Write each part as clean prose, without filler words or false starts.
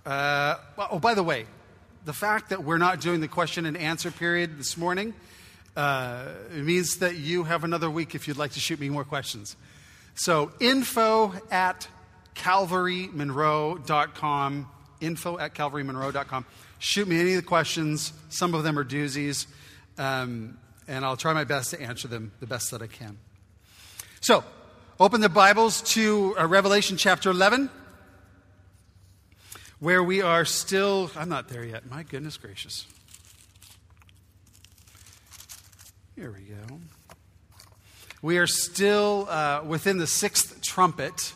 By the way, the fact that we're not doing the question and answer period this morning, it means that you have another week if you'd like to shoot me more questions. So info@calvarymonroe.com, info@calvarymonroe.com. Shoot me any of the questions. Some of them are doozies, and I'll try my best to answer them the best that I can. So, open the Bibles to Revelation chapter 11, where we are still... I'm not there yet. My goodness gracious. Here we go. We are still within the sixth trumpet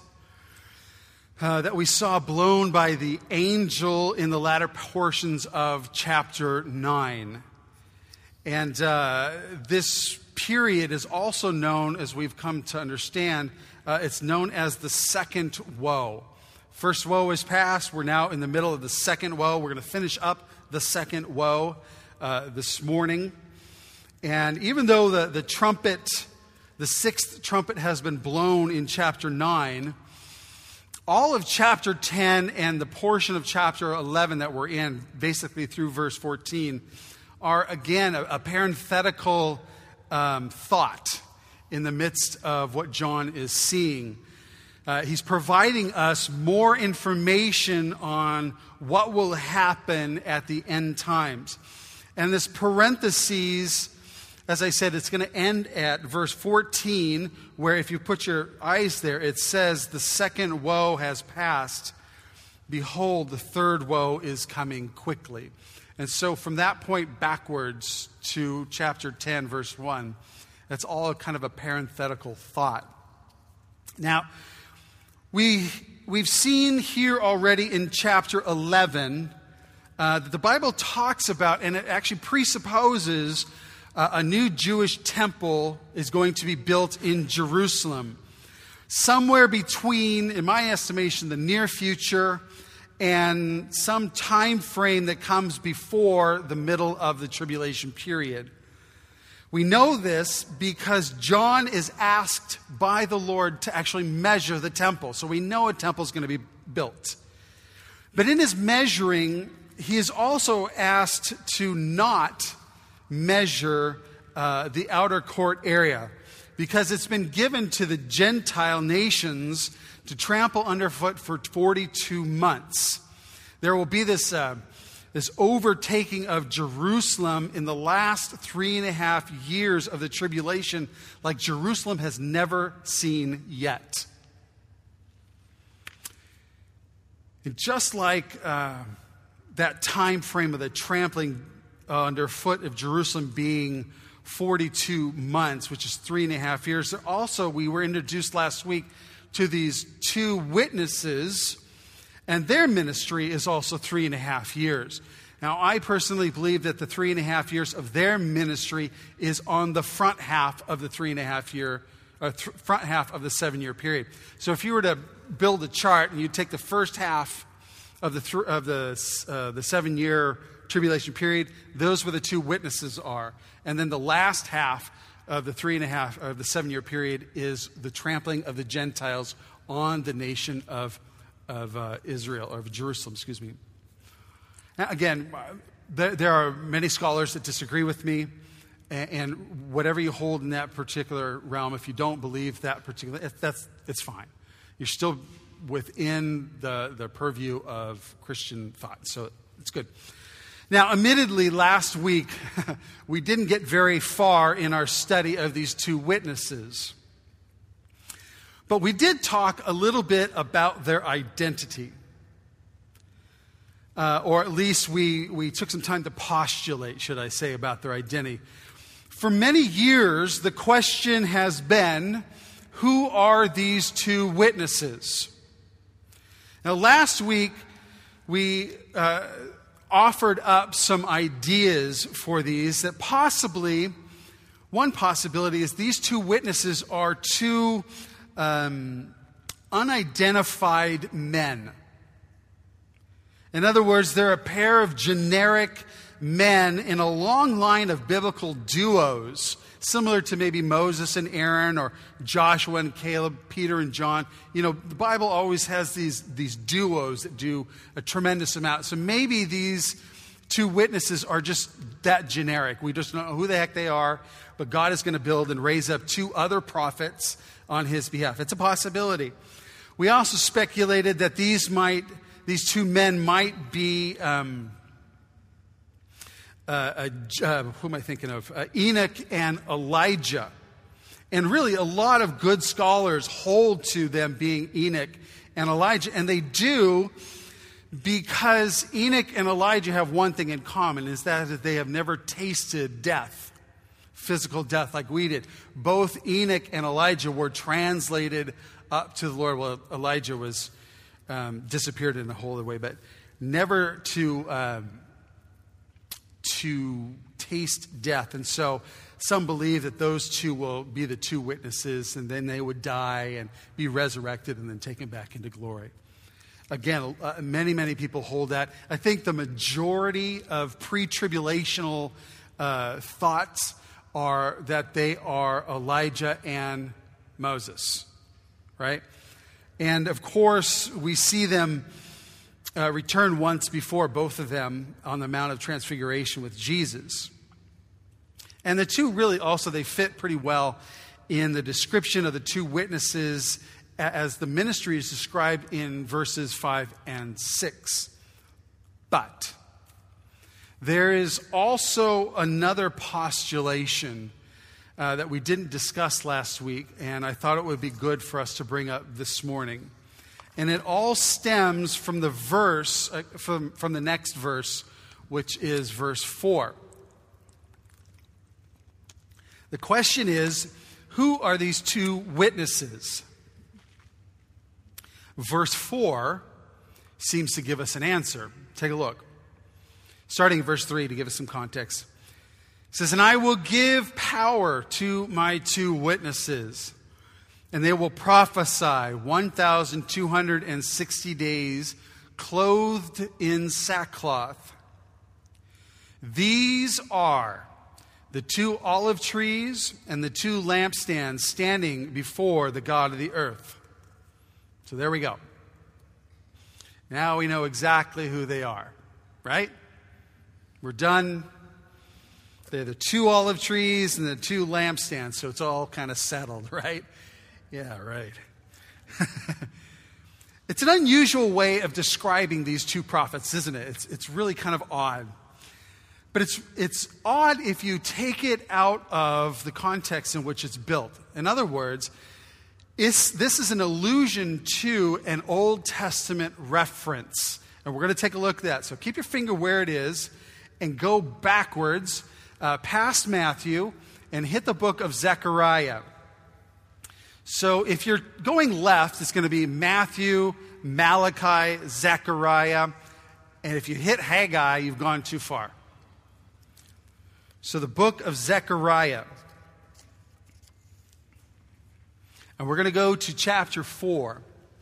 that we saw blown by the angel in the latter portions of chapter 9. And this period is also known, as we've come to understand, it's known as the second woe. First woe is past. We're now in the middle of the second woe. We're going to finish up the second woe this morning. And even though the trumpet, the sixth trumpet has been blown in chapter 9, all of chapter 10 and the portion of chapter 11 that we're in, basically through verse 14, are again a parenthetical thought in the midst of what John is seeing. He's providing us more information on what will happen at the end times. And this parentheses, as I said, it's going to end at verse 14, where if you put your eyes there, it says, the second woe has passed. Behold, the third woe is coming quickly. And so from that point backwards to chapter 10, verse 1, that's all kind of a parenthetical thought. Now, we've seen here already in chapter 11 that the Bible talks about, and it actually presupposes a new Jewish temple is going to be built in Jerusalem. Somewhere between, in my estimation, the near future and some time frame that comes before the middle of the tribulation period. We know this because John is asked by the Lord to actually measure the temple. So we know a temple is going to be built. But in his measuring, he is also asked to not measure the outer court area, because it's been given to the Gentile nations to trample underfoot for 42 months. There will be this overtaking of Jerusalem in the last 3.5 years of the tribulation, like Jerusalem has never seen yet. And just like that time frame of the trampling underfoot of Jerusalem being 42 months, which is 3.5 years. Also, we were introduced last week to these two witnesses, and their ministry is also 3.5 years. Now, I personally believe that the 3.5 years of their ministry is on the front half of the 3.5 year, front half of the 7-year period. So, if you were to build a chart and you take the first half of the 7-year tribulation period, those were the two witnesses are. And then the last half of the 3.5 of the 7-year period is the trampling of the Gentiles on the nation of Israel, or of Jerusalem, excuse me. Now, again, there are many scholars that disagree with me, and whatever you hold in that particular realm, if you don't believe that particular, it's fine. You're still within the purview of Christian thought, so it's good. Now, admittedly, last week, we didn't get very far in our study of these two witnesses. But we did talk a little bit about their identity. Or at least we took some time to postulate, should I say, about their identity. For many years, the question has been, who are these two witnesses? Now, last week, we offered up some ideas for these, that possibly, one possibility is these two witnesses are two unidentified men. In other words, they're a pair of generic men in a long line of biblical duos, similar to maybe Moses and Aaron or Joshua and Caleb, Peter and John. You know, the Bible always has these duos that do a tremendous amount. So maybe these two witnesses are just that generic. We just don't know who the heck they are, but God is going to build and raise up two other prophets on his behalf. It's a possibility. We also speculated that these two men might be, who am I thinking of? Enoch and Elijah. And really, a lot of good scholars hold to them being Enoch and Elijah. And they do, because Enoch and Elijah have one thing in common, is that they have never tasted death, physical death like we did. Both Enoch and Elijah were translated up to the Lord. Well, Elijah was disappeared in a holy way, but never to taste death. And so some believe that those two will be the two witnesses, and then they would die and be resurrected and then taken back into glory. Again, many people hold that. I think the majority of pre-tribulational thoughts are that they are Elijah and Moses, right? And of course, we see them return once before, both of them, on the Mount of Transfiguration with Jesus. And the two really also, they fit pretty well in the description of the two witnesses as the ministry is described in verses 5 and 6. But there is also another postulation that we didn't discuss last week, and I thought it would be good for us to bring up this morning. And it all stems from the verse, from the next verse, which is verse 4. The question is, who are these two witnesses? Verse 4 seems to give us an answer. Take a look. Starting at verse 3 to give us some context. It says, "And I will give power to my two witnesses, and they will prophesy 1,260 days, clothed in sackcloth. These are the two olive trees and the two lampstands standing before the God of the earth." So there we go. Now we know exactly who they are, right? We're done. They're the two olive trees and the two lampstands, so it's all kind of settled, right? Yeah, right. It's an unusual way of describing these two prophets, isn't it? It's really kind of odd. But it's odd if you take it out of the context in which it's built. In other words, this is an allusion to an Old Testament reference. And we're going to take a look at that. So keep your finger where it is and go backwards past Matthew and hit the book of Zechariah. So if you're going left, it's going to be Matthew, Malachi, Zechariah. And if you hit Haggai, you've gone too far. So the book of Zechariah. And we're going to go to chapter 4.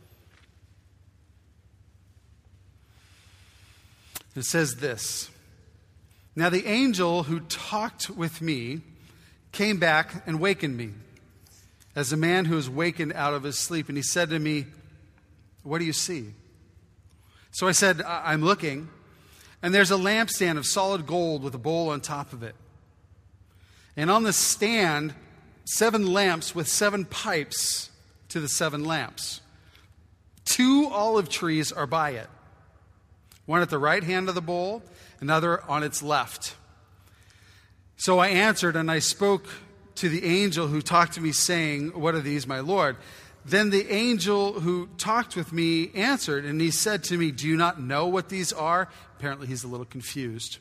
It says this. "Now the angel who talked with me came back and wakened me, as a man who is wakened out of his sleep. And he said to me, 'What do you see?' So I said, 'I'm looking, and there's a lampstand of solid gold with a bowl on top of it. And on the stand, 7 lamps with 7 pipes to the 7 lamps. 2 olive trees are by it, one at the right hand of the bowl, another on its left.' So I answered, and I spoke to the angel who talked to me, saying, 'What are these, my Lord?' Then the angel who talked with me answered, and he said to me, 'Do you not know what these are?'" Apparently he's a little confused.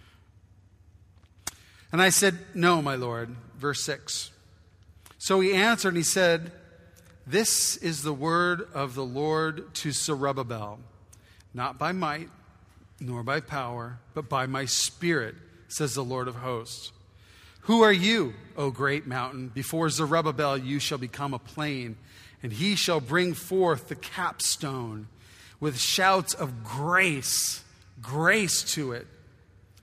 And I said, "No, my Lord." Verse 6. So he answered and he said, "This is the word of the Lord to Zerubbabel, not by might nor by power, but by my Spirit, says the Lord of hosts. Who are you, O great mountain? Before Zerubbabel you shall become a plain, and he shall bring forth the capstone with shouts of grace to it.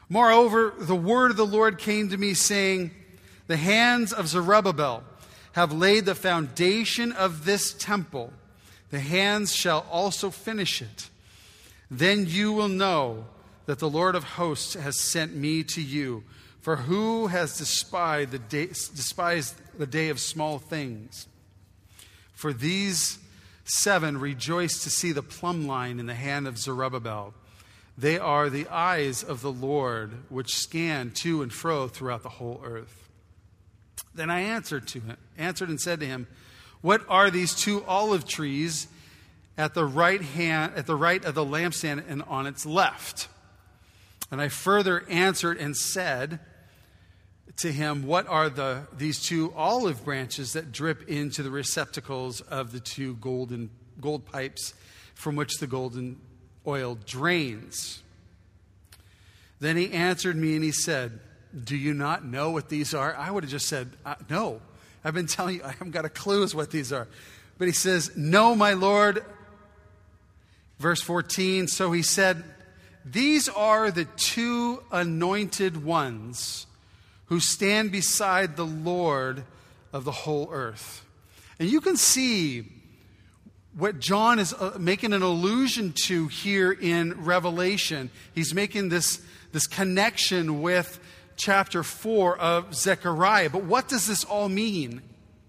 Moreover, the word of the Lord came to me, saying, the hands of Zerubbabel have laid the foundation of this temple. The hands shall also finish it. Then you will know that the Lord of hosts has sent me to you. For who has despised the day of small things? For these 7 rejoice to see the plumb line in the hand of Zerubbabel. They are the eyes of the Lord, which scan to and fro throughout the whole earth. Then I answered and said to him, what are these 2 olive trees at the right of the lampstand and on its left? And I further answered and said to him, what are these 2 olive branches that drip into the receptacles of the 2 gold pipes from which the golden oil drains? Then he answered me and he said, do you not know what these are? I would have just said, no. I've been telling you, I haven't got a clue as what these are. But he says, no, my Lord. Verse 14, so he said, these are the 2 anointed ones who stand beside the Lord of the whole earth. And you can see what John is making an allusion to here in Revelation. He's making this connection with chapter 4 of Zechariah. But what does this all mean?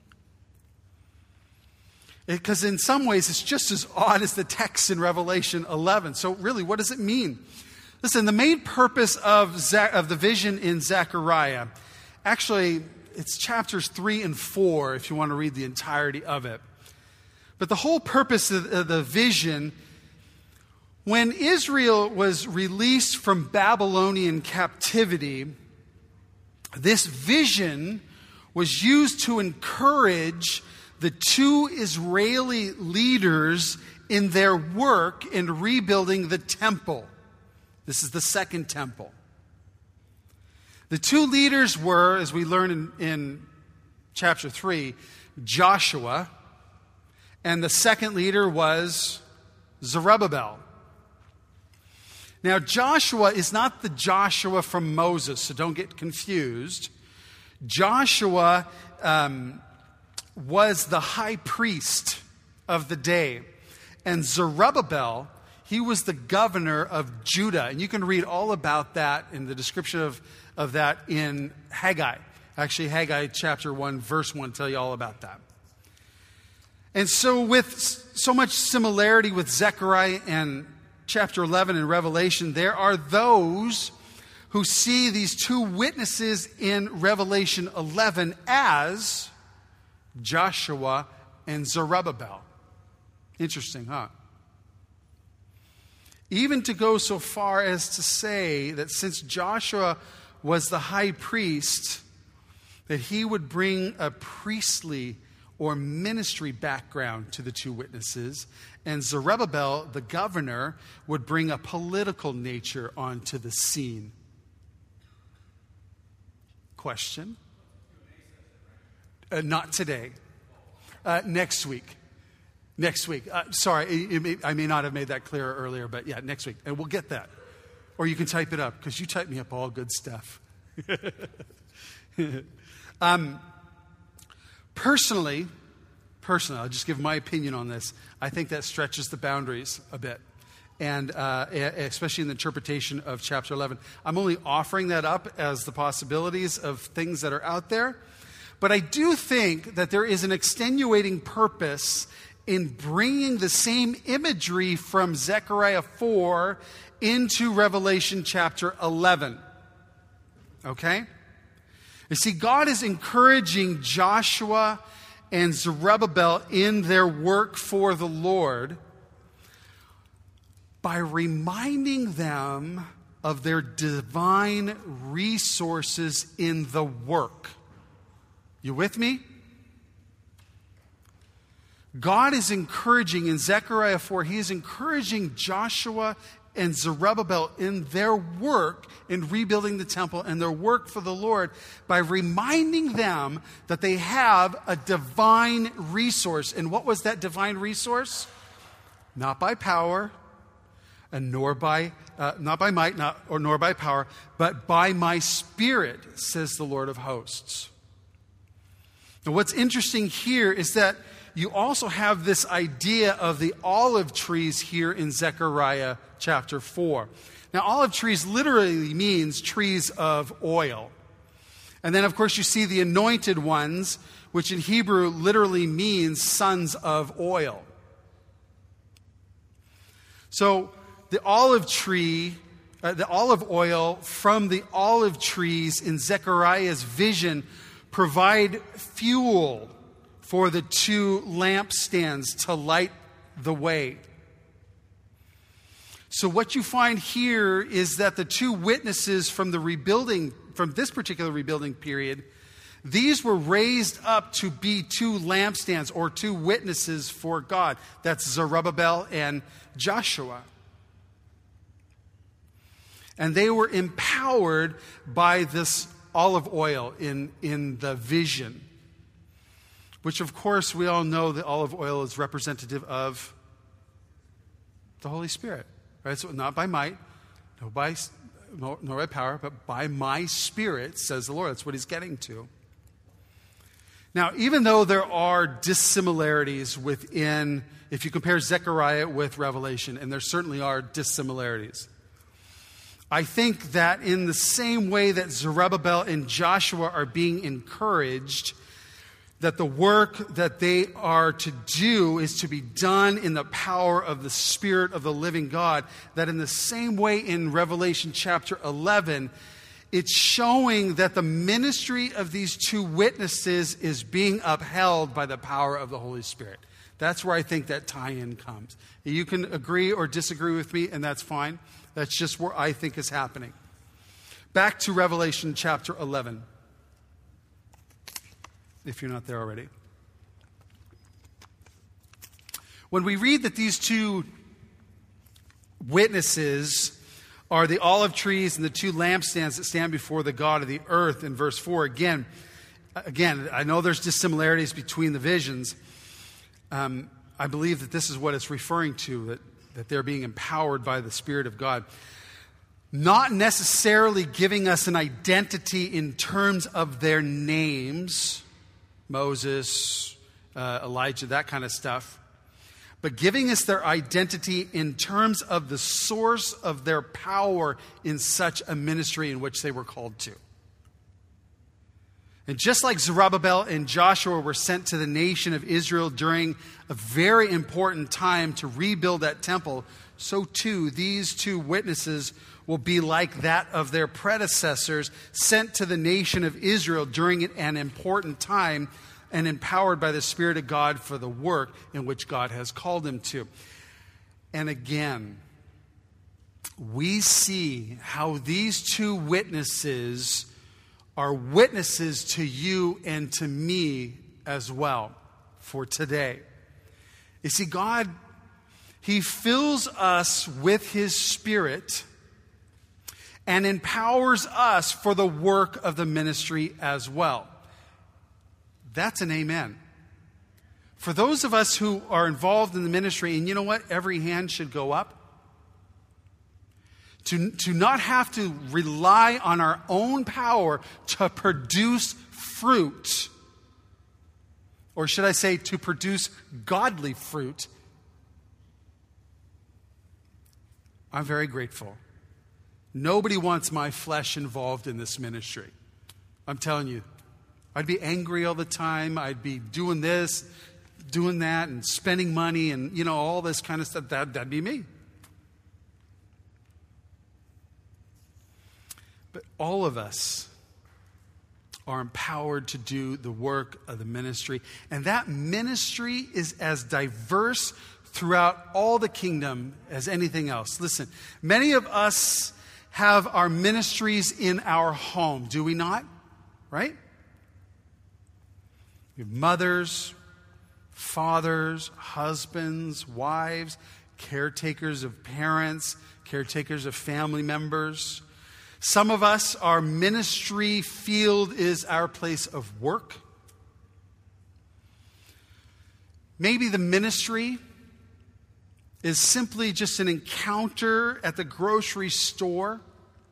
Because in some ways it's just as odd as the text in Revelation 11. So really, what does it mean? Listen, the main purpose of the vision in Zechariah, actually, it's chapters 3 and 4 if you want to read the entirety of it. But the whole purpose of the vision, when Israel was released from Babylonian captivity, this vision was used to encourage the 2 Israeli leaders in their work in rebuilding the temple. This is the second temple. The 2 leaders were, as we learn in chapter 3, Joshua, and the second leader was Zerubbabel. Now, Joshua is not the Joshua from Moses, so don't get confused. Joshua was the high priest of the day, and Zerubbabel, he was the governor of Judah. And you can read all about that in the description of that in Haggai. Actually, Haggai chapter 1, verse 1 tell you all about that. And so with so much similarity with Zechariah and chapter 11 in Revelation, there are those who see these 2 witnesses in Revelation 11 as Joshua and Zerubbabel. Interesting, huh? Even to go so far as to say that since Joshua was the high priest, that he would bring a priestly or ministry background to the 2 witnesses, and Zerubbabel, the governor, would bring a political nature onto the scene. Question? Not today. Next week. Next week. Sorry, I may not have made that clearer earlier, but yeah, next week. And we'll get that. Or you can type it up, because you type me up all good stuff. Personally, I'll just give my opinion on this. I think that stretches the boundaries a bit, and especially in the interpretation of chapter 11. I'm only offering that up as the possibilities of things that are out there. But I do think that there is an extenuating purpose in bringing the same imagery from Zechariah 4 into Revelation chapter 11. Okay? You see, God is encouraging Joshua and Zerubbabel in their work for the Lord by reminding them of their divine resources in the work. You with me? God is encouraging, in Zechariah 4, he is encouraging Joshua and Zerubbabel in their work in rebuilding the temple and their work for the Lord by reminding them that they have a divine resource. And what was that divine resource? Not by power, and nor by, not by might, nor by power, but by my Spirit, says the Lord of hosts. And what's interesting here is that you also have this idea of the olive trees here in Zechariah chapter 4. Now, olive trees literally means trees of oil. And then, of course, you see the anointed ones, which in Hebrew literally means sons of oil. So, the olive tree, the olive oil from the olive trees in Zechariah's vision provide fuel for the two lampstands to light the way. So what you find here is that the two witnesses from this particular rebuilding period, these were raised up to be two lampstands or two witnesses for God. That's Zerubbabel and Joshua. And they were empowered by this olive oil in the vision, which of course we all know that olive oil is representative of the Holy Spirit, right? So not by might, nor by power, but by my Spirit, says the Lord. That's what he's getting to. Now, even though there are dissimilarities within, if you compare Zechariah with Revelation, and there certainly are dissimilarities, I think that in the same way that Zerubbabel and Joshua are being encouraged, that the work that they are to do is to be done in the power of the Spirit of the living God, that in the same way in Revelation chapter 11, it's showing that the ministry of these two witnesses is being upheld by the power of the Holy Spirit. That's where I think that tie-in comes. You can agree or disagree with me, and that's fine. That's just where I think is happening. Back to Revelation chapter 11, if you're not there already. When we read that these two witnesses are the olive trees and the two lampstands that stand before the God of the earth in verse 4, again, I know there's dissimilarities between the visions. I believe that this is what it's referring to, that they're being empowered by the Spirit of God. Not necessarily giving us an identity in terms of their names, Moses, Elijah, that kind of stuff, but giving us their identity in terms of the source of their power in such a ministry in which they were called to. And just like Zerubbabel and Joshua were sent to the nation of Israel during a very important time to rebuild that temple, so too these two witnesses will be like that of their predecessors, sent to the nation of Israel during an important time and empowered by the Spirit of God for the work in which God has called them to. And again, we see how these two witnesses are witnesses to you and to me as well for today. You see, God, He fills us with His Spirit and empowers us for the work of the ministry as well. That's an amen. For those of us who are involved in the ministry, and you know what? Every hand should go up. To not have to rely on our own power to produce fruit, or should I say to produce godly fruit, I'm very grateful. Nobody wants my flesh involved in this ministry. I'm telling you, I'd be angry all the time. I'd be doing this, doing that, and spending money and, all this kind of stuff. That'd be me. But all of us are empowered to do the work of the ministry. And that ministry is as diverse throughout all the kingdom as anything else. Listen, many of us have our ministries in our home, do we not? Right? We have mothers, fathers, husbands, wives, caretakers of parents, caretakers of family members. Some of us, our ministry field is our place of work. Maybe the ministry is simply just an encounter at the grocery store,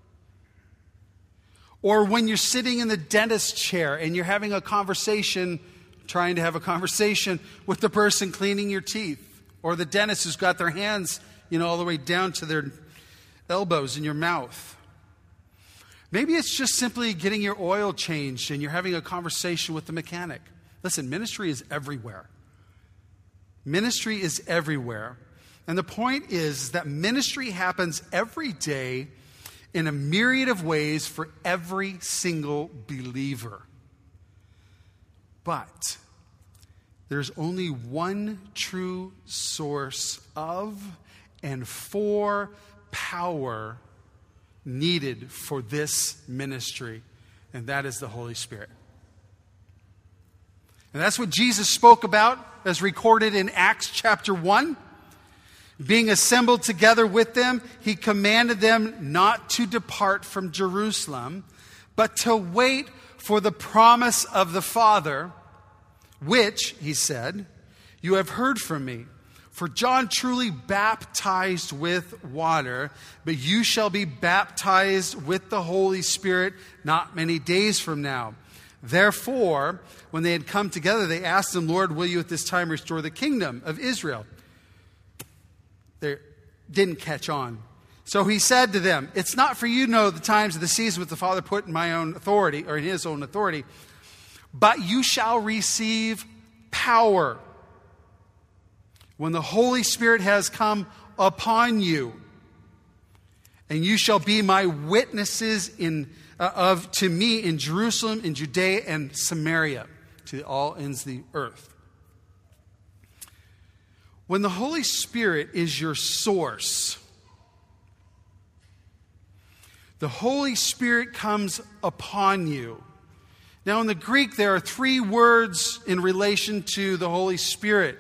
or when you're sitting in the dentist chair and you're having a conversation, trying to have a conversation with the person cleaning your teeth, or the dentist who's got their hands, all the way down to their elbows in your mouth. Maybe it's just simply getting your oil changed and you're having a conversation with the mechanic. Listen, ministry is everywhere. Ministry is everywhere. And the point is that ministry happens every day in a myriad of ways for every single believer. But there's only one true source of and for power needed for this ministry, and that is the Holy Spirit. And that's what Jesus spoke about as recorded in Acts chapter 1. Being assembled together with them, he commanded them not to depart from Jerusalem, but to wait for the promise of the Father, which, he said, you have heard from me. For John truly baptized with water, but you shall be baptized with the Holy Spirit not many days from now. Therefore, when they had come together, they asked him, Lord, will you at this time restore the kingdom of Israel? They didn't catch on. So he said to them, it's not for you to know the times of the season which the Father put in my own authority, or in his own authority, but you shall receive power when the Holy Spirit has come upon you, and you shall be my witnesses to me in Jerusalem, in Judea, and Samaria, to all ends of the earth. When the Holy Spirit is your source, the Holy Spirit comes upon you. Now, in the Greek, there are 3 words in relation to the Holy Spirit.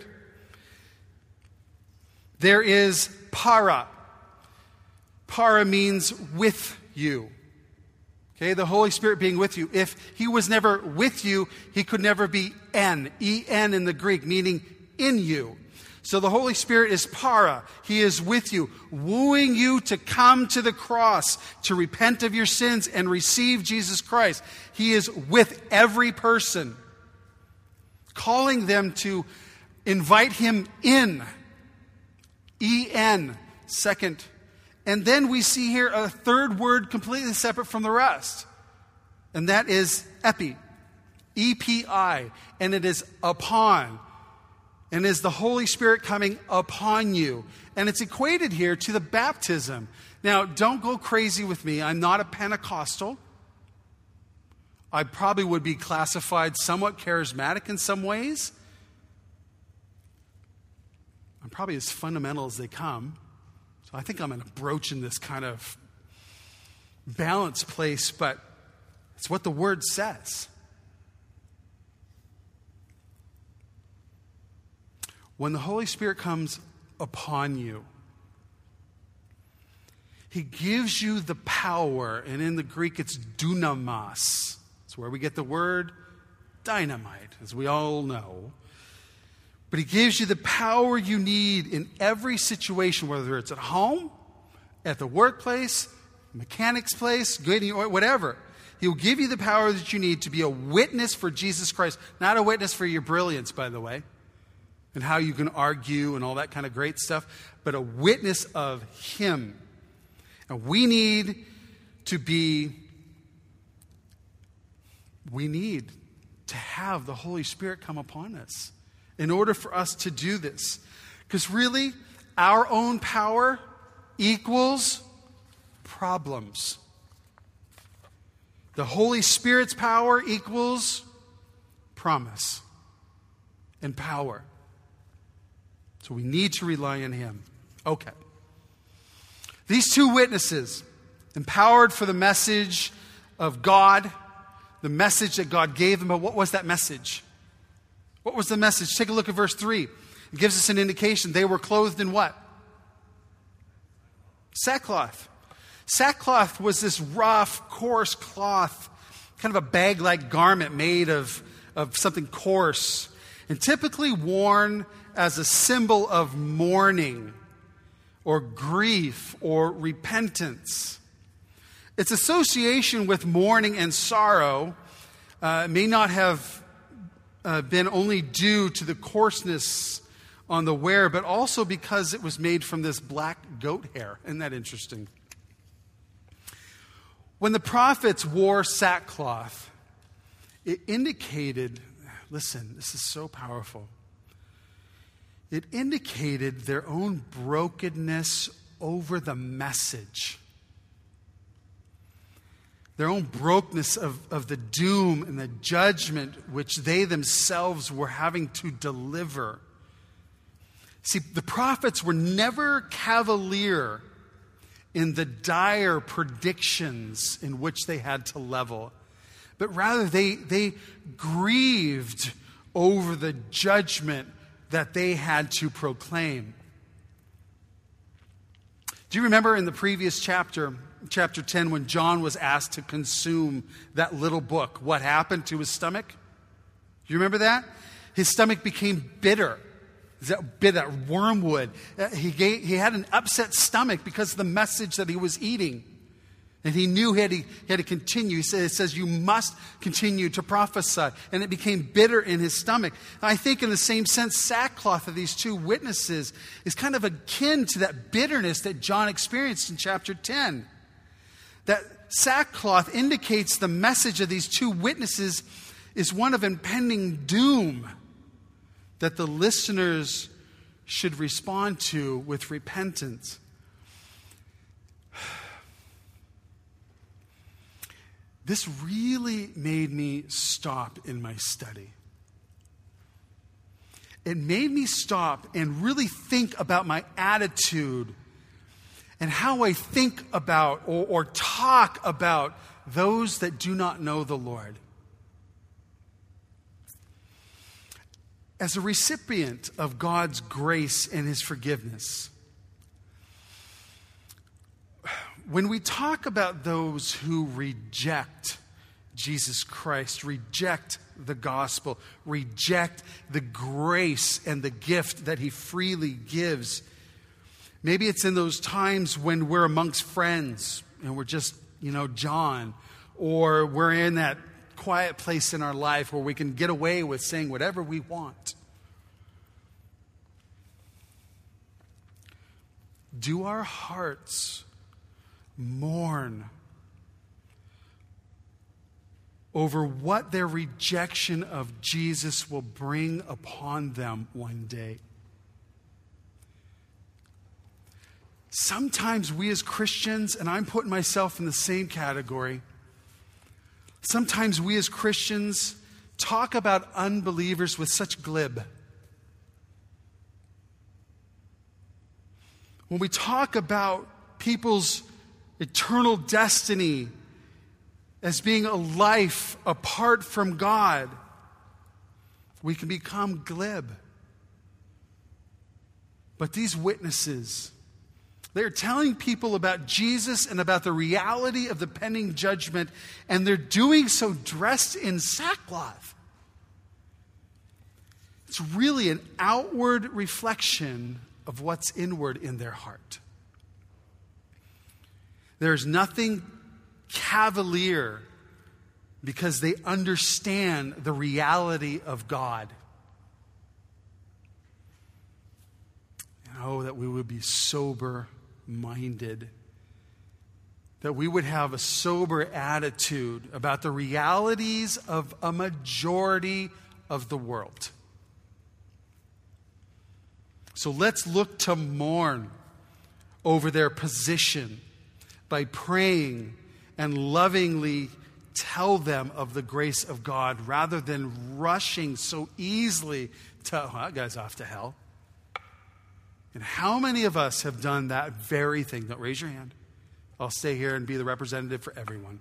There is para. Para means with you. Okay, the Holy Spirit being with you. If he was never with you, he could never be en. En in the Greek, meaning in you. So the Holy Spirit is para. He is with you, wooing you to come to the cross, to repent of your sins and receive Jesus Christ. He is with every person, calling them to invite him in. En, second. And then we see here a third word completely separate from the rest. And that is epi. E-P-I. And it is upon. And is the Holy Spirit coming upon you. And it's equated here to the baptism. Now, don't go crazy with me. I'm not a Pentecostal. I probably would be classified somewhat charismatic in some ways. I'm probably as fundamental as they come. So I think I'm broaching this kind of balanced place, but it's what the Word says. When the Holy Spirit comes upon you, he gives you the power, and in the Greek it's dunamis. It's where we get the word dynamite, as we all know. But he gives you the power you need in every situation, whether it's at home, at the workplace, mechanic's place, whatever. He will give you the power that you need to be a witness for Jesus Christ. Not a witness for your brilliance, by the way, and how you can argue and all that kind of great stuff, but a witness of him. And we need to have the Holy Spirit come upon us in order for us to do this. Because really, our own power equals problems. The Holy Spirit's power equals promise and power. So we need to rely on him. Okay. These 2 witnesses, empowered for the message of God, the message that God gave them. But what was that message? What was the message? Take a look at verse 3. It gives us an indication. They were clothed in what? Sackcloth. Sackcloth was this rough, coarse cloth, kind of a bag-like garment made of something coarse, and typically worn as a symbol of mourning or grief or repentance. Its association with mourning and sorrow may not have been only due to the coarseness on the wear, but also because it was made from this black goat hair. Isn't that interesting? When the prophets wore sackcloth, it indicated, listen, this is so powerful. It indicated their own brokenness over the message. Their own brokenness of the doom and the judgment which they themselves were having to deliver. See, the prophets were never cavalier in the dire predictions in which they had to level, but rather they grieved over the judgment that they had to proclaim. Do you remember in the previous chapter 10, when John was asked to consume that little book, what happened to his stomach? Do you remember that? His stomach became bitter. That wormwood. He had an upset stomach because of the message that he was eating. And he knew he had to continue. It says, you must continue to prophesy. And it became bitter in his stomach. I think in the same sense, sackcloth of these two witnesses is kind of akin to that bitterness that John experienced in chapter 10. That sackcloth indicates the message of these two witnesses is one of impending doom that the listeners should respond to with repentance. This really made me stop in my study. It made me stop and really think about my attitude and how I think about or talk about those that do not know the Lord. As a recipient of God's grace and His forgiveness, when we talk about those who reject Jesus Christ, reject the gospel, reject the grace and the gift that He freely gives, maybe it's in those times when we're amongst friends and we're just, John, or we're in that quiet place in our life where we can get away with saying whatever we want. Do our hearts mourn over what their rejection of Jesus will bring upon them one day? Sometimes we as Christians, and I'm putting myself in the same category, sometimes we as Christians talk about unbelievers with such glib. When we talk about people's eternal destiny as being a life apart from God, we can become glib. But these witnesses, they're telling people about Jesus and about the reality of the pending judgment, and they're doing so dressed in sackcloth. It's really an outward reflection of what's inward in their heart. There's nothing cavalier because they understand the reality of God. And that we would be sober-minded, that we would have a sober attitude about the realities of a majority of the world. So let's look to mourn over their position by praying and lovingly tell them of the grace of God rather than rushing so easily to, that guy's off to hell. And how many of us have done that very thing? Don't raise your hand. I'll stay here and be the representative for everyone.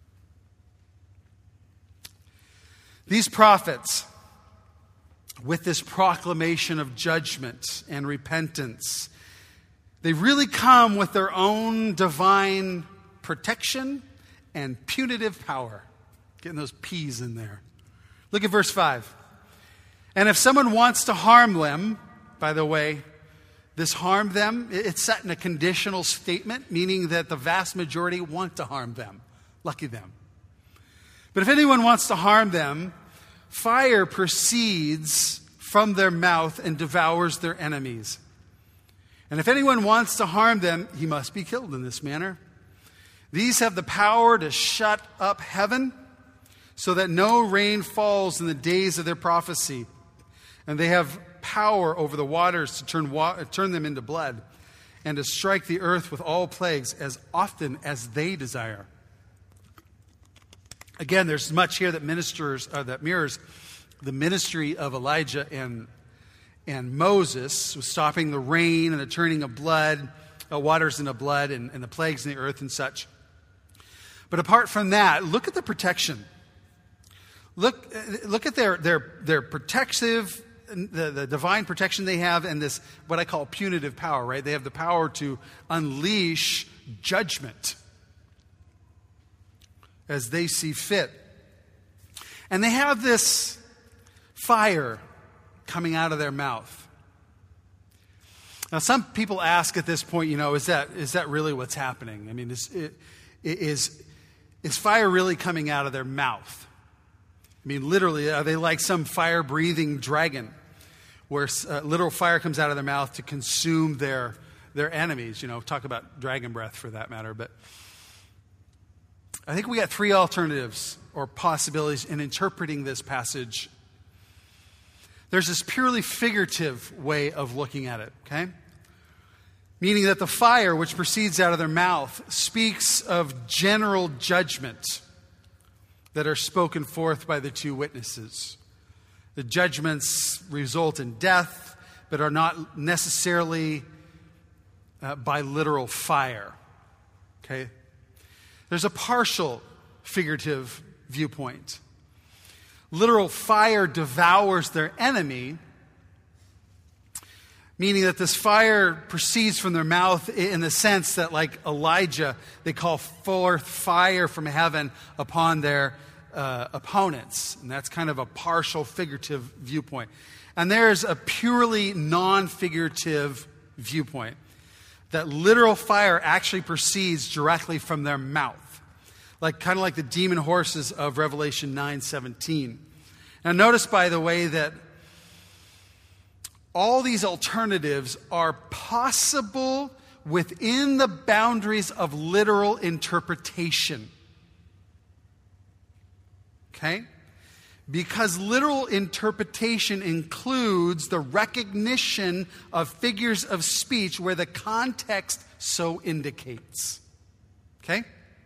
These prophets, with this proclamation of judgment and repentance, they really come with their own divine protection and punitive power. Getting those P's in there. Look at verse 5. And if someone wants to harm them, by the way, this harm them, it's set in a conditional statement, meaning that the vast majority want to harm them. Lucky them. But if anyone wants to harm them, fire proceeds from their mouth and devours their enemies. And if anyone wants to harm them, he must be killed in this manner. These have the power to shut up heaven so that no rain falls in the days of their prophecy. And they have power over the waters to turn them into blood and to strike the earth with all plagues as often as they desire. Again, there's much here that mirrors the ministry of Elijah and Moses, with stopping the rain and the turning of waters into blood and the plagues in the earth and such. But apart from that, look at the protection. Look at their protective, the divine protection they have, and this, what I call punitive power, right? They have the power to unleash judgment as they see fit. And they have this fire coming out of their mouth. Now, some people ask at this point, is that really what's happening? I mean, is fire really coming out of their mouth? I mean, literally, are they like some fire-breathing dragon where literal fire comes out of their mouth to consume their enemies? Talk about dragon breath for that matter. But I think we got three alternatives or possibilities in interpreting this passage. There's this purely figurative way of looking at it, okay? Meaning that the fire which proceeds out of their mouth speaks of general judgment that are spoken forth by the two witnesses. The judgments result in death, but are not necessarily by literal fire. Okay? There's a partial figurative viewpoint. Literal fire devours their enemy, meaning that this fire proceeds from their mouth in the sense that, like Elijah, they call forth fire from heaven upon their opponents. And that's kind of a partial figurative viewpoint. And there's a purely non-figurative viewpoint, that literal fire actually proceeds directly from their mouth, kind of like the demon horses of Revelation 9:17. Now notice, by the way, that all these alternatives are possible within the boundaries of literal interpretation. Okay? Because literal interpretation includes the recognition of figures of speech where the context so indicates. Okay?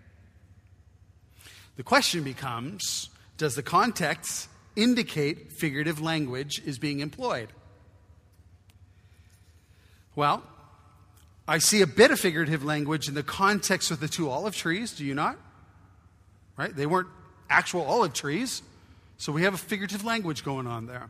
The question becomes, does the context indicate figurative language is being employed? Well, I see a bit of figurative language in the context of the two olive trees, do you not? Right? They weren't actual olive trees, so we have a figurative language going on there.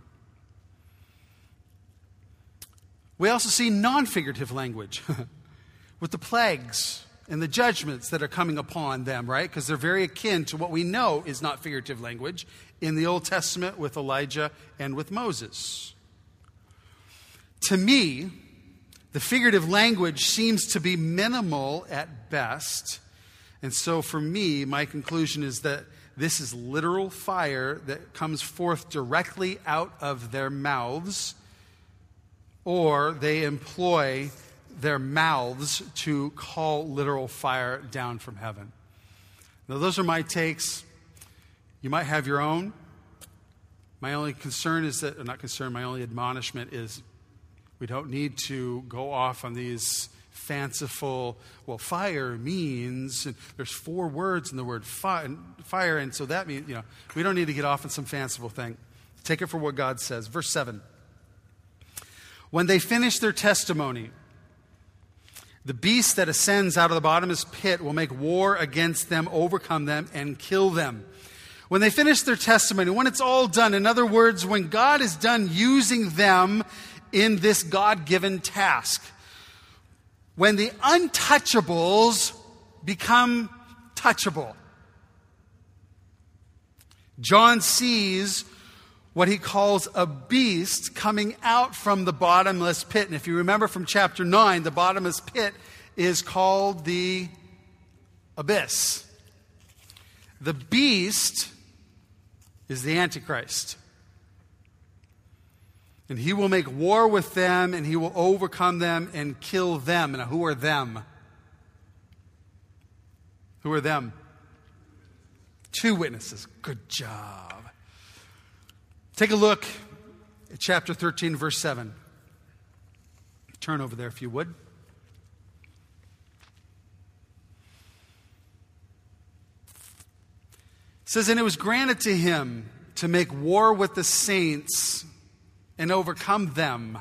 We also see non-figurative language with the plagues and the judgments that are coming upon them, right? Because they're very akin to what we know is not figurative language in the Old Testament with Elijah and with Moses. To me, the figurative language seems to be minimal at best. And so for me, my conclusion is that this is literal fire that comes forth directly out of their mouths, or they employ their mouths to call literal fire down from heaven. Now, those are my takes. You might have your own. My only concern is that, or not concern, my only admonishment is we don't need to go off on these fanciful, fire means, and there's 4 words in the word fire, and so that means, we don't need to get off on some fanciful thing. Take it for what God says. Verse 7. When they finish their testimony, the beast that ascends out of the bottomless pit will make war against them, overcome them, and kill them. When they finish their testimony, when it's all done, in other words, when God is done using them in this God-given task, when the untouchables become touchable, John sees what he calls a beast coming out from the bottomless pit. And if you remember from chapter 9, the bottomless pit is called the abyss. The beast is the Antichrist. And he will make war with them, and he will overcome them and kill them. Now, who are them? Who are them? 2 witnesses. Good job. Take a look at chapter 13, verse 7. Turn over there if you would. It says, and it was granted to him to make war with the saints and overcome them.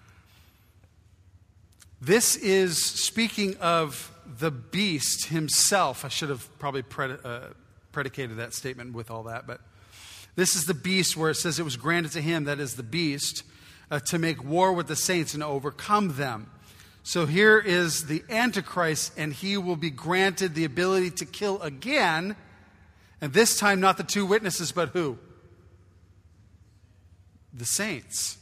This is speaking of the beast himself. I should have probably predicated that statement with all that, but this is the beast where it says it was granted to him, that is the beast, to make war with the saints and overcome them. So here is the Antichrist, and he will be granted the ability to kill again. And this time, not the 2 witnesses, but who? The saints.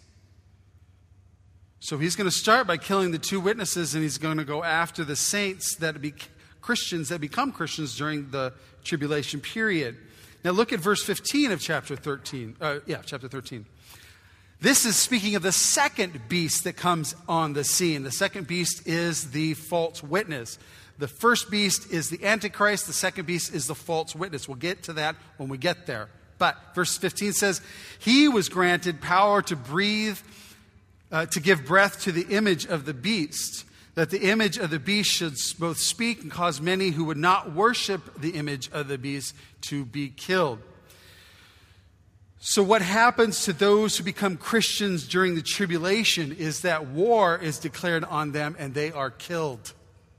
So he's going to start by killing the 2 witnesses, and he's going to go after the saints that be Christians, that become Christians during the tribulation period. Now look at verse 15 of chapter 13. Chapter 13. This is speaking of the second beast that comes on the scene. The second beast is the false witness. The first beast is the Antichrist. The second beast is the false witness. We'll get to that when we get there. But verse 15 says, he was granted power to breathe, to give breath to the image of the beast, that the image of the beast should both speak and cause many who would not worship the image of the beast to be killed. So what happens to those who become Christians during the tribulation is that war is declared on them and they are killed.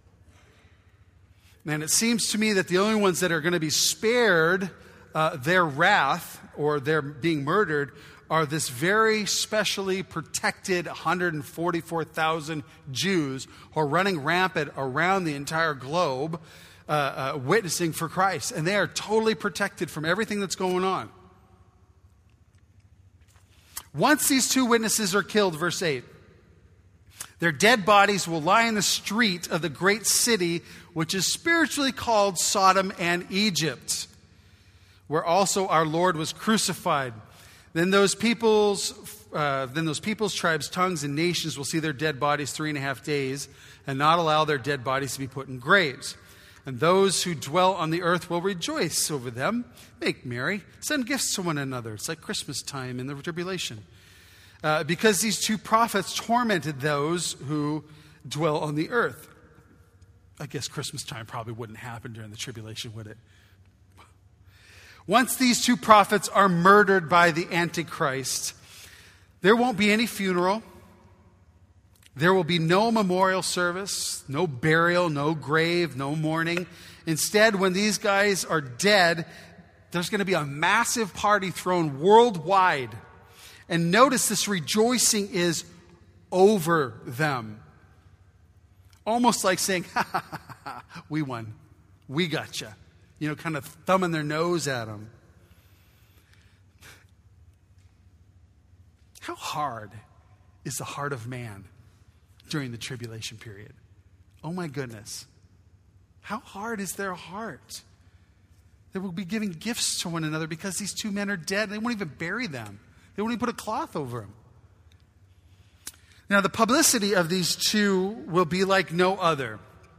And it seems to me that the only ones that are going to be spared their wrath or their being murdered are this very specially protected 144,000 Jews who are running rampant around the entire globe witnessing for Christ. And they are totally protected from everything that's going on. Once these 2 witnesses are killed, verse 8, their dead bodies will lie in the street of the great city, which is spiritually called Sodom and Egypt, where also our Lord was crucified. Then those peoples, tribes, tongues, and nations will see their dead bodies 3.5 days, and not allow their dead bodies to be put in graves. And those who dwell on the earth will rejoice over them, make merry, send gifts to one another. It's like Christmas time in the tribulation. Because these 2 prophets tormented those who dwell on the earth. I guess Christmas time probably wouldn't happen during the tribulation, would it? Once these 2 prophets are murdered by the Antichrist, there won't be any funeral. There will be no memorial service, no burial, no grave, no mourning. Instead, when these guys are dead, there's going to be a massive party thrown worldwide. And notice this rejoicing is over them. Almost like saying, ha, ha, ha, ha, we won. We got you. You know, kind of thumbing their nose at them. How hard is the heart of man during the tribulation period? Oh my goodness. How hard is their heart? They will be giving gifts to one another because these 2 men are dead. They won't even bury them. They won't even put a cloth over them. Now, the publicity of these 2 will be like no other.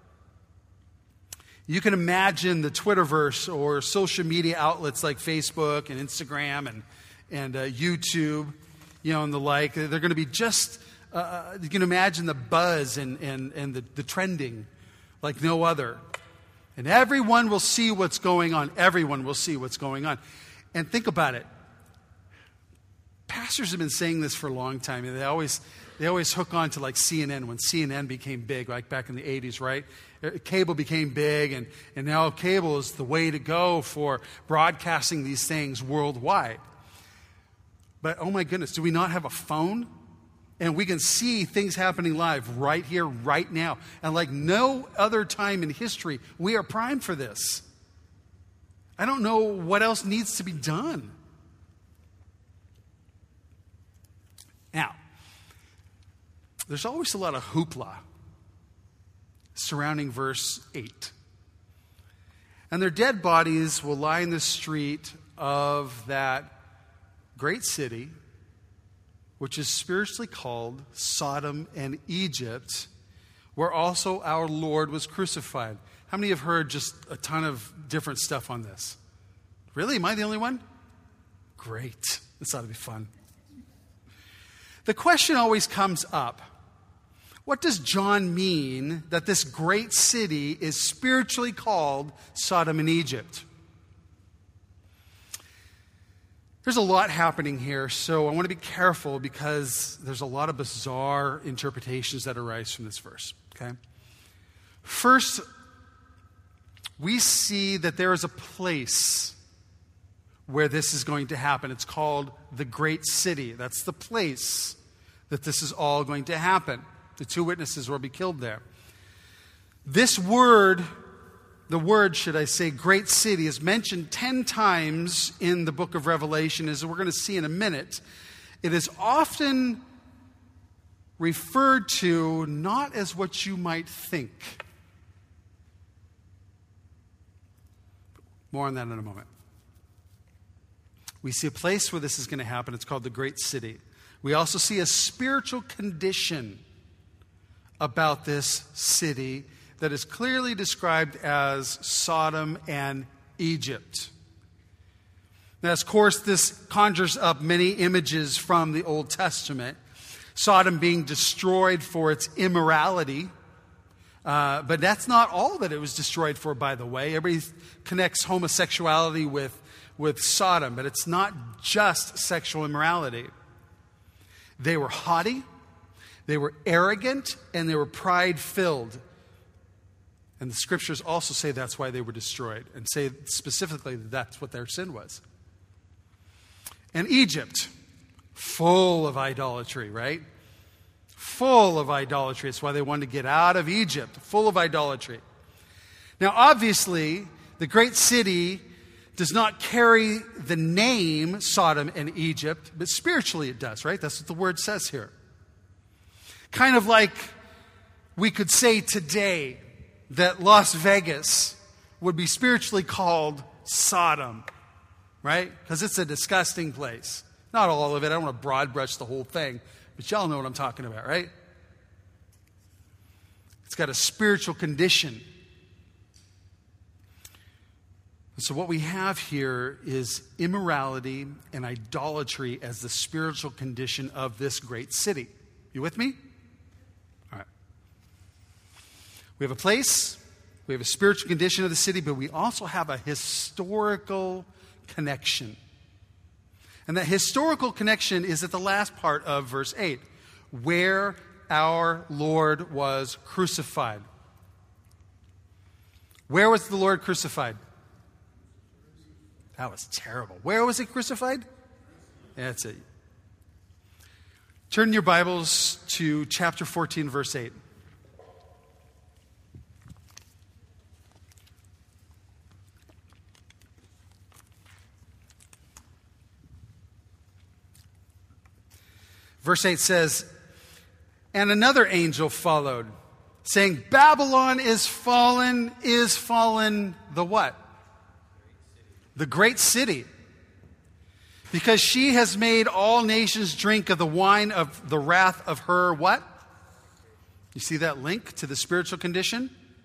You can imagine the Twitterverse or social media outlets like Facebook and Instagram and YouTube, you know, and the like. They're going to be just, you can imagine the buzz and the trending like no other. And everyone will see what's going on. Everyone will see what's going on. And think about it. Pastors have been saying this for a long time. And they always hook on to like CNN when CNN became big, like back in the 80s, right? Cable became big, and now cable is the way to go for broadcasting these things worldwide. But oh my goodness, do we not have a phone? And we can see things happening live right here, right now. And like no other time in history, we are primed for this. I don't know what else needs to be done. Now, there's always a lot of hoopla surrounding verse 8. And their dead bodies will lie in the street of that great city, which is spiritually called Sodom and Egypt, where also our Lord was crucified. How many have heard just a ton of different stuff on this? Really? Am I the only one? Great. This ought to be fun. The question always comes up. What does John mean that this great city is spiritually called Sodom and Egypt? There's a lot happening here, so I want to be careful because there's a lot of bizarre interpretations that arise from this verse. Okay? First, we see that there is a place where this is going to happen. It's called the Great City. That's the place that this is all going to happen. The two witnesses will be killed there. This word, the word, should I say, great city, is mentioned 10 times in the book of Revelation, as we're going to see in a minute. It is often referred to not as what you might think. More on that in a moment. We see a place where this is going to happen. It's called the Great City. We also see a spiritual condition about this city that is clearly described as Sodom and Egypt. Now, of course, this conjures up many images from the Old Testament. Sodom being destroyed for its immorality. But that's not all that it was destroyed for, by the way. Everybody connects homosexuality with Sodom, but it's not just sexual immorality. They were haughty, they were arrogant, and they were pride-filled. And the scriptures also say that's why they were destroyed, and say specifically that that's what their sin was. And Egypt, full of idolatry, right? Full of idolatry. It's why they wanted to get out of Egypt, full of idolatry. Now, obviously, the great city does not carry the name Sodom and Egypt, but spiritually it does, right? That's what the word says here. Kind of like we could say today that Las Vegas would be spiritually called Sodom, right? Because it's a disgusting place. Not all of it. I don't want to broad brush the whole thing, but y'all know what I'm talking about, right? It's got a spiritual condition. So what we have here is immorality and idolatry as the spiritual condition of this great city. You with me? All right. We have a place, we have a spiritual condition of the city, but we also have a historical connection. And that historical connection is at the last part of verse 8, where our Lord was crucified. Where was the Lord crucified? That was terrible. Where was he crucified? That's it. Turn your Bibles to chapter 14, verse 8. Verse 8 says, "And another angel followed, saying, Babylon is fallen the what? The great city, because she has made all nations drink of the wine of the wrath of her what?" You see that link to the spiritual condition?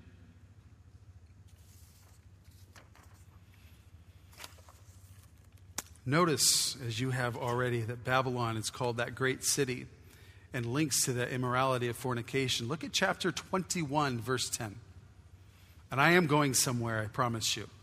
Notice, as you have already, that Babylon is called that great city and links to the immorality of fornication. Look at chapter 21, verse 10. And I am going somewhere, I promise you.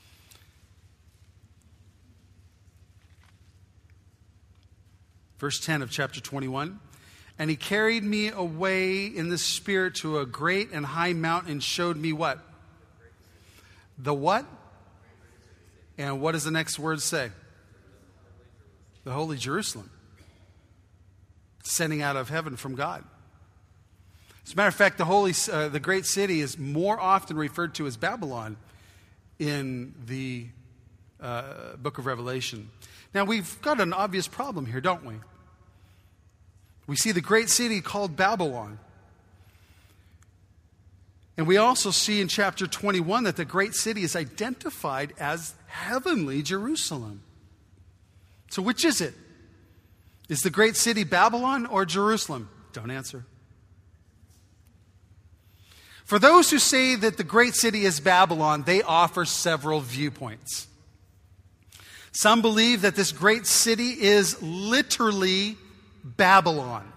Verse 10 of chapter 21. "And he carried me away in the spirit to a great and high mountain and showed me" what? The what? And what does the next word say? The Holy Jerusalem. Descending out of heaven from God. As a matter of fact, the great city is more often referred to as Babylon in the book of Revelation. Now, we've got an obvious problem here, don't we? We see the great city called Babylon. And we also see in chapter 21 that the great city is identified as heavenly Jerusalem. So which is it? Is the great city Babylon or Jerusalem? Don't answer. For those who say that the great city is Babylon, they offer several viewpoints. Some believe that this great city is literally Babylon.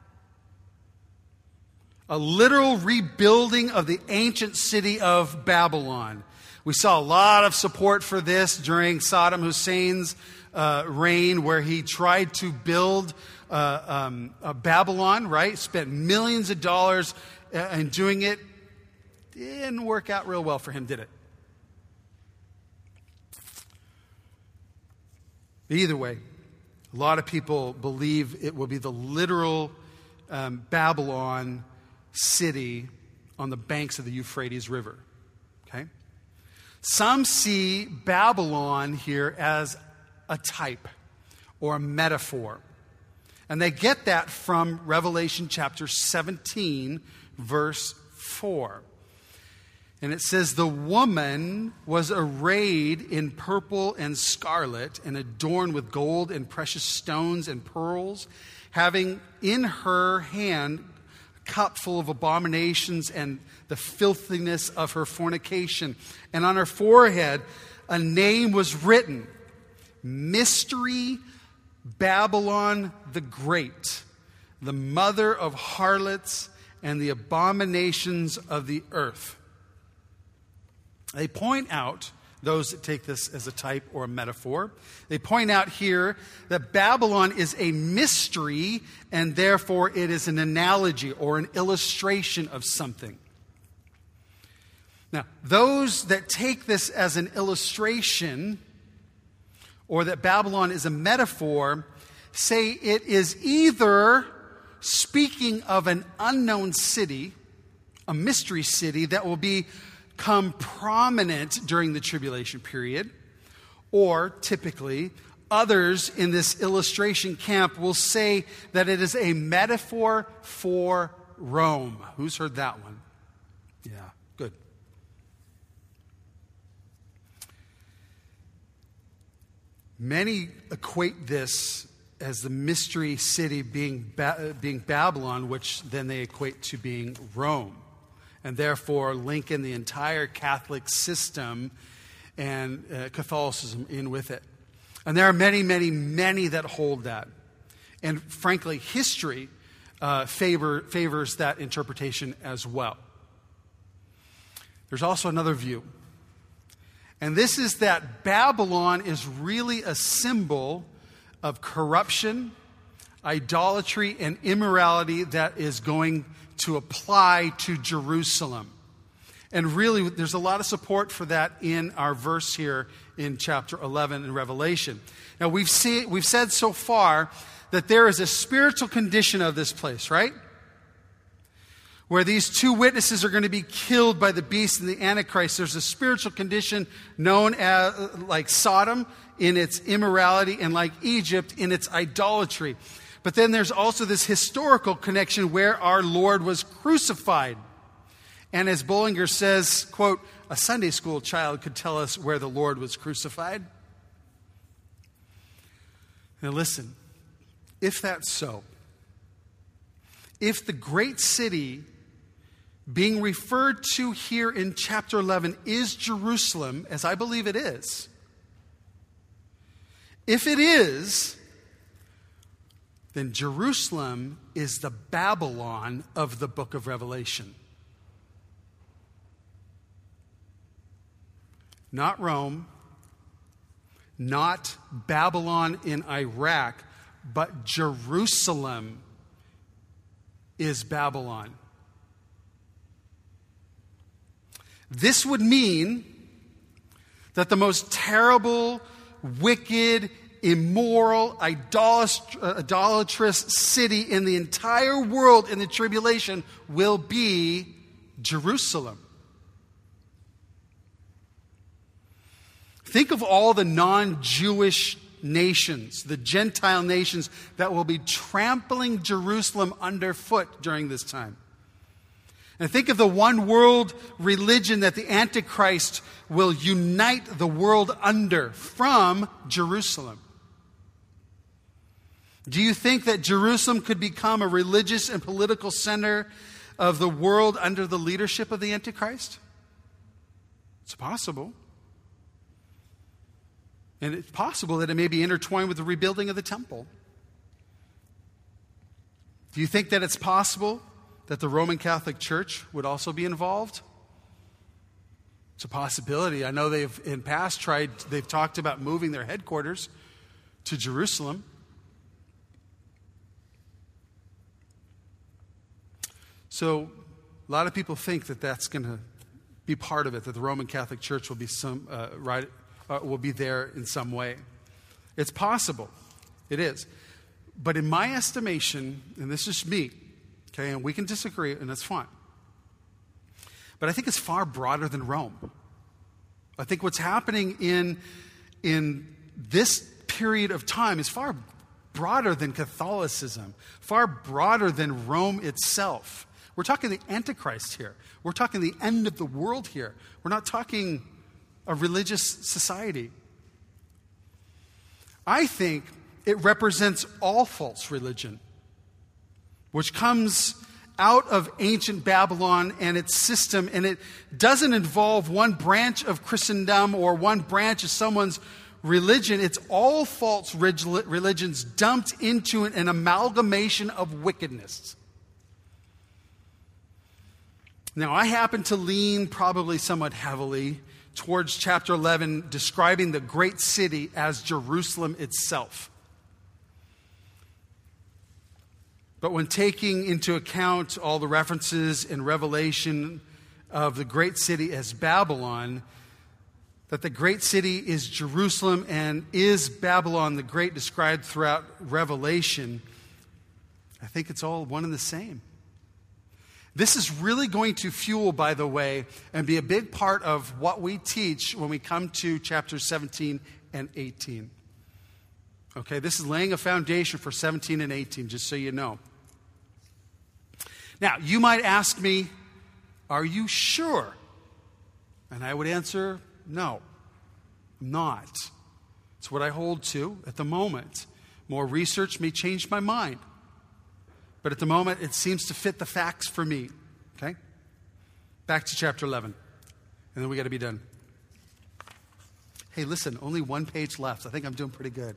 A literal rebuilding of the ancient city of Babylon. We saw a lot of support for this during Saddam Hussein's reign, where he tried to build Babylon, right? Spent millions of dollars in doing it. Didn't work out real well for him, did it? Either way, a lot of people believe it will be the literal Babylon city on the banks of the Euphrates River. Okay? Some see Babylon here as a type or a metaphor. And they get that from Revelation chapter 17, verse 4. And it says, the woman was arrayed in purple and scarlet and adorned with gold and precious stones and pearls, having in her hand a cup full of abominations and the filthiness of her fornication. And on her forehead a name was written, Mystery Babylon the Great, the mother of harlots and the abominations of the earth. They point out, those that take this as a type or a metaphor, they point out here that Babylon is a mystery and therefore it is an analogy or an illustration of something. Now, those that take this as an illustration or that Babylon is a metaphor say it is either speaking of an unknown city, a mystery city that will become prominent during the tribulation period, or typically others in this illustration camp will say that it is a metaphor for Rome. Who's heard that one? Yeah, good. Many equate this as the mystery city being Babylon, which then they equate to being Rome, and therefore link in the entire Catholic system and Catholicism in with it. And there are many, many, many that hold that. And frankly, history favors that interpretation as well. There's also another view. And this is that Babylon is really a symbol of corruption, idolatry, and immorality that is going to apply to Jerusalem. And really, there's a lot of support for that in our verse here in chapter 11 in Revelation. Now, we've said so far that there is a spiritual condition of this place, right? Where these two witnesses are going to be killed by the beast and the Antichrist. There's a spiritual condition known as like Sodom in its immorality and like Egypt in its idolatry. But then there's also this historical connection where our Lord was crucified. And as Bullinger says, quote, a Sunday school child could tell us where the Lord was crucified. Now listen, if that's so, if the great city being referred to here in chapter 11 is Jerusalem, as I believe it is, if it is, then Jerusalem is the Babylon of the book of Revelation. Not Rome, not Babylon in Iraq, but Jerusalem is Babylon. This would mean that the most terrible, wicked, immoral, idolatrous city in the entire world in the tribulation will be Jerusalem. Think of all the non-Jewish nations, the Gentile nations that will be trampling Jerusalem underfoot during this time. And think of the one world religion that the Antichrist will unite the world under from Jerusalem. Do you think that Jerusalem could become a religious and political center of the world under the leadership of the Antichrist? It's possible. And it's possible that it may be intertwined with the rebuilding of the temple. Do you think that it's possible that the Roman Catholic Church would also be involved? It's a possibility. I know they've talked about moving their headquarters to Jerusalem. So a lot of people think that that's going to be part of it, that the Roman Catholic Church will be will be there in some way. It's possible. It is. But in my estimation, and this is me, okay, and we can disagree, and that's fine. But I think it's far broader than Rome. I think what's happening in this period of time is far broader than Catholicism, far broader than Rome itself. We're talking the Antichrist here. We're talking the end of the world here. We're not talking a religious society. I think it represents all false religion, which comes out of ancient Babylon and its system, and it doesn't involve one branch of Christendom or one branch of someone's religion. It's all false religions dumped into an amalgamation of wickedness. Now, I happen to lean probably somewhat heavily towards chapter 11, describing the great city as Jerusalem itself. But when taking into account all the references in Revelation of the great city as Babylon, that the great city is Jerusalem and is Babylon the Great described throughout Revelation, I think it's all one and the same. This is really going to fuel, by the way, and be a big part of what we teach when we come to chapters 17 and 18. Okay, this is laying a foundation for 17 and 18, just so you know. Now, you might ask me, are you sure? And I would answer, no, I'm not. It's what I hold to at the moment. More research may change my mind. But at the moment, it seems to fit the facts for me. Okay? Back to chapter 11. And then we got to be done. Hey, listen, only one page left. I think I'm doing pretty good.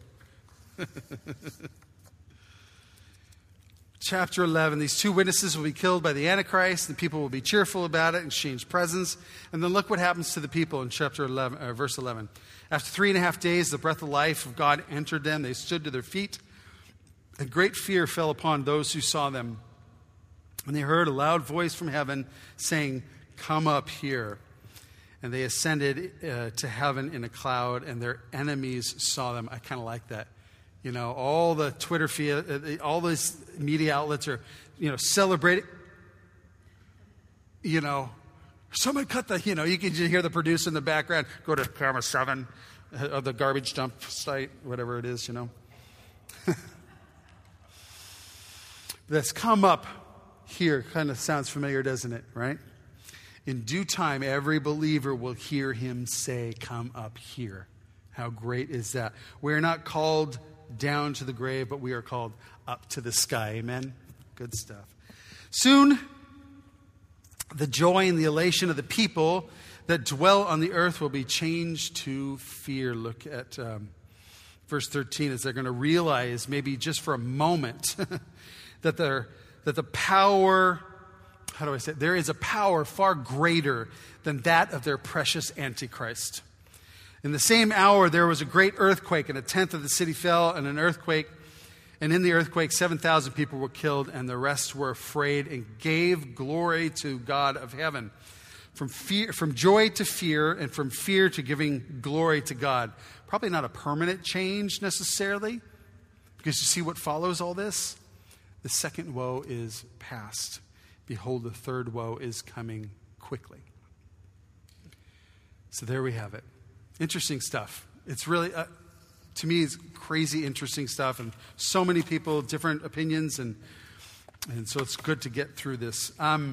Chapter 11. These two witnesses will be killed by the Antichrist. The people will be cheerful about it and exchange presents. And then look what happens to the people in chapter 11, verse 11. After 3.5 days, the breath of life of God entered them. They stood to their feet. And great fear fell upon those who saw them. And they heard a loud voice from heaven saying, "Come up here." And they ascended to heaven in a cloud, and their enemies saw them. I kind of like that. You know, all the Twitter feed, all these media outlets are, celebrating. Somebody cut the, you can just hear the producer in the background. Go to camera 7 of the garbage dump site, whatever it is, That's come up here. Kind of sounds familiar, doesn't it? Right? In due time, every believer will hear him say, "Come up here." How great is that? We are not called down to the grave, but we are called up to the sky. Amen? Good stuff. Soon, the joy and the elation of the people that dwell on the earth will be changed to fear. Look at verse 13, as they're going to realize, maybe just for a moment, that the power, there is a power far greater than that of their precious Antichrist. In the same hour, there was a great earthquake, and 1/10 of the city fell in an earthquake. And in the earthquake, 7,000 people were killed, and the rest were afraid and gave glory to God of heaven. From joy to fear, and from fear to giving glory to God. Probably not a permanent change necessarily, because you see what follows all this? The second woe is past. Behold, the third woe is coming quickly. So there we have it. Interesting stuff. It's really, to me, it's crazy interesting stuff, and so many people, different opinions, and so it's good to get through this.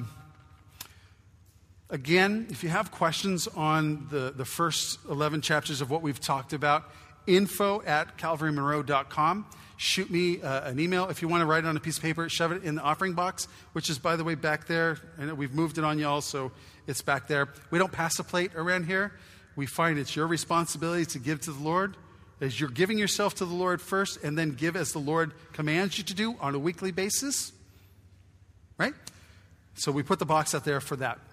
Again, if you have questions on the first 11 chapters of what we've talked about, info@calvarymonroe.com. Shoot me an email. If you want to write it on a piece of paper, shove it in the offering box, which is, by the way, back there. I know we've moved it on y'all, so it's back there. We don't pass a plate around here. We find it's your responsibility to give to the Lord. As you're giving yourself to the Lord first, and then give as the Lord commands you to do on a weekly basis. Right? So we put the box out there for that.